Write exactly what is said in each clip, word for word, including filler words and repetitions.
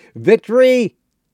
victory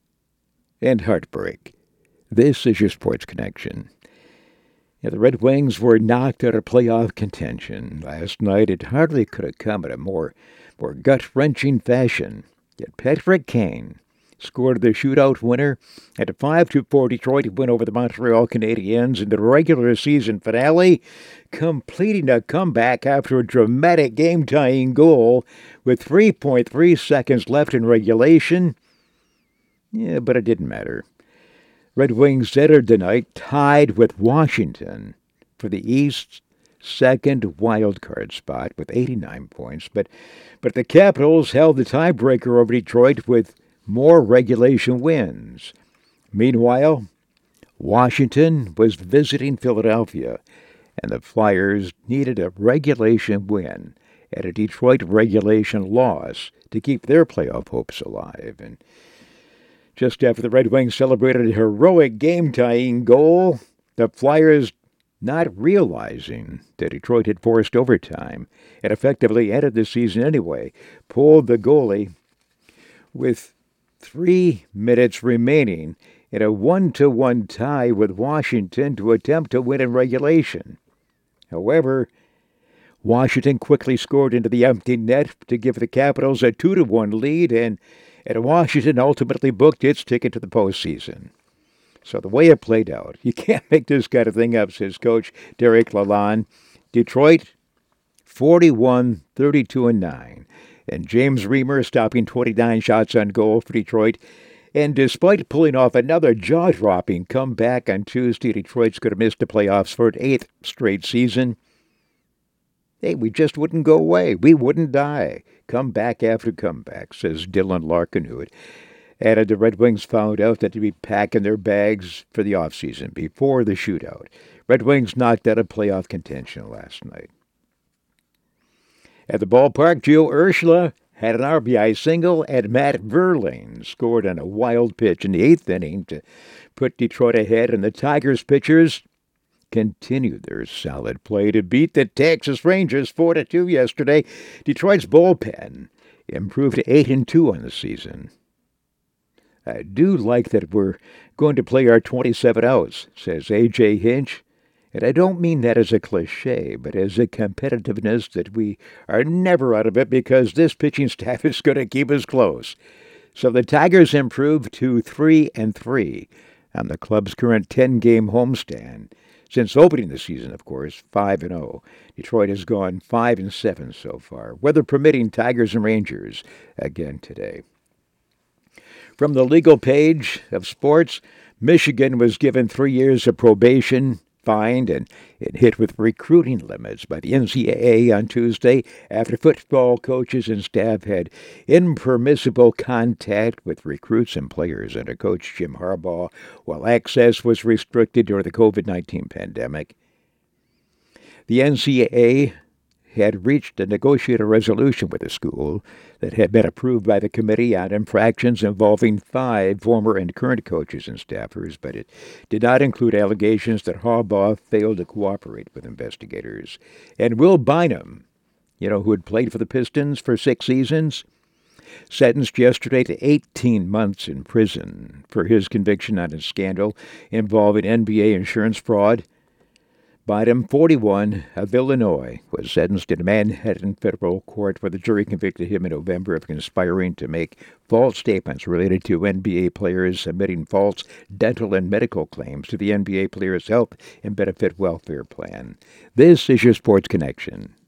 and heartbreak. This is your Sports Connection. Yeah, the Red Wings were knocked out of playoff contention last night. It hardly could have come in a more, more gut-wrenching fashion. Yet Patrick Kane scored the shootout winner at a five two four Detroit win over the Montreal Canadiens in the regular season finale, completing a comeback after a dramatic game-tying goal with three point three seconds left in regulation. Yeah, but it didn't matter. Red Wings entered the night tied with Washington for the East's second wild card spot with eighty-nine points, but but the Capitals held the tiebreaker over Detroit with more regulation wins. Meanwhile, Washington was visiting Philadelphia, and the Flyers needed a regulation win and a Detroit regulation loss to keep their playoff hopes alive. And just after the Red Wings celebrated a heroic game-tying goal, the Flyers, not realizing that Detroit had forced overtime and effectively ended the season anyway, pulled the goalie with three minutes remaining in a one-to-one tie with Washington to attempt to win in regulation. However, Washington quickly scored into the empty net to give the Capitals a two to one lead, and, and Washington ultimately booked its ticket to the postseason. So the way it played out, you can't make this kind of thing up, says Coach Derek Lalonde. Detroit, forty-one, thirty-two, and nine. And James Reimer stopping twenty-nine shots on goal for Detroit. And despite pulling off another jaw-dropping comeback on Tuesday, Detroit's going to miss the playoffs for an eighth straight season. Hey, we just wouldn't go away. We wouldn't die. Comeback after comeback, says Dylan Larkin, who had added the Red Wings found out that they'd be packing their bags for the offseason before the shootout. Red Wings knocked out of playoff contention last night. At the ballpark, Gio Urshela had an R B I single, and Matt Verlaine scored on a wild pitch in the eighth inning to put Detroit ahead, and the Tigers pitchers continued their solid play to beat the Texas Rangers four to two yesterday. Detroit's bullpen improved to eight and two on the season. I do like that we're going to play our twenty-seven outs, says A J Hinch. And I don't mean that as a cliche, but as a competitiveness that we are never out of it because this pitching staff is going to keep us close. So the Tigers improved to three and three on the club's current ten-game homestand. Since opening the season, of course, five and oh. Detroit has gone five and seven so far. Weather permitting, Tigers and Rangers again today. From the legal page of sports, Michigan was given three years of probation, fined, and, and hit with recruiting limits by the N C double A on Tuesday after football coaches and staff had impermissible contact with recruits and players under Coach Jim Harbaugh while access was restricted during the covid nineteen pandemic. The N C double A had reached a negotiated resolution with the school that had been approved by the Committee on Infractions involving five former and current coaches and staffers, but it did not include allegations that Harbaugh failed to cooperate with investigators. And Will Bynum, you know, who had played for the Pistons for six seasons, sentenced yesterday to eighteen months in prison for his conviction on a scandal involving N B A insurance fraud. Bynum, forty-one, of Illinois, was sentenced in a Manhattan federal court where the jury convicted him in November of conspiring to make false statements related to N B A players submitting false dental and medical claims to the N B A players' health and benefit welfare plan. This is your Sports Connection.